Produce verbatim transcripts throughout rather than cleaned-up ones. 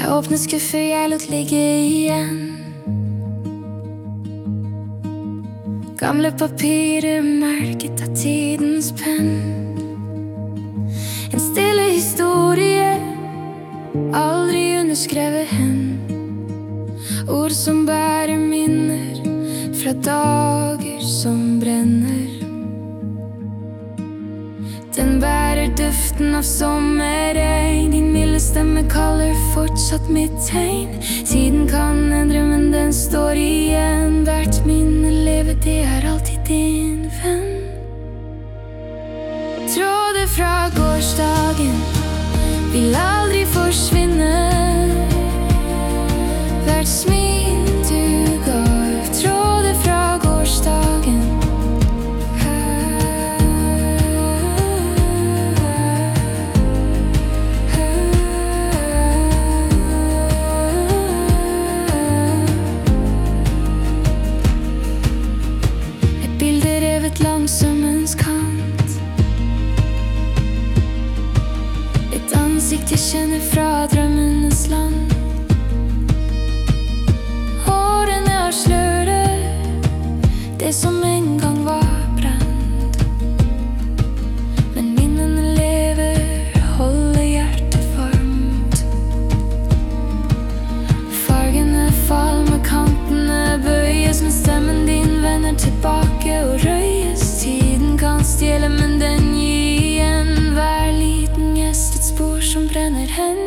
Jeg åpnet skuffer jeg lot ligge igjen. Gamle papirer merket av tidens penn. En stille historie, aldri underskrevet hen. Ord som bærer minner fra dager som brenner. Den bærer duften av sommerregn. Din milde stemme kaller fortsatt mitt tegn. Tiden kan endre, men den står igjen. Hvert minne lever, det er alltid din venn. Tråder fra gårsdagen vil aldri forsvinne. Hvert smil du gav, tråder fra gårsdagen. Et bilde revet langs sømmens kant. Et ansikt jeg kjenner fra drømmenes land. Årene har sløret det som en gang var brent. Men minnene lever, holder hjertet varmt. Fargene falmer, kantene bøyes, men stemmen din vender tilbake og røyes. Tiden kan stjele, men den gir igjen. Hver liten gjest et spor som brenner hen.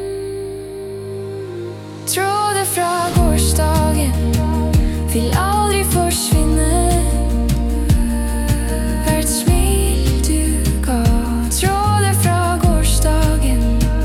Tråder fra gårsdagen vil aldri forsvinne. Hvert smil du ga, tråder fra gårsdagen.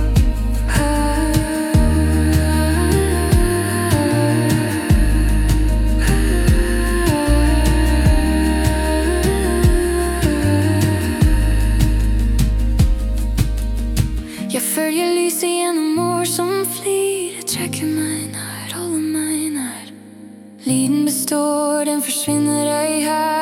Jeg følger lyset gjennom år som flyr. Jeg trekker meg nær, holder meg nær. Lyden består, den forsvinner ei her.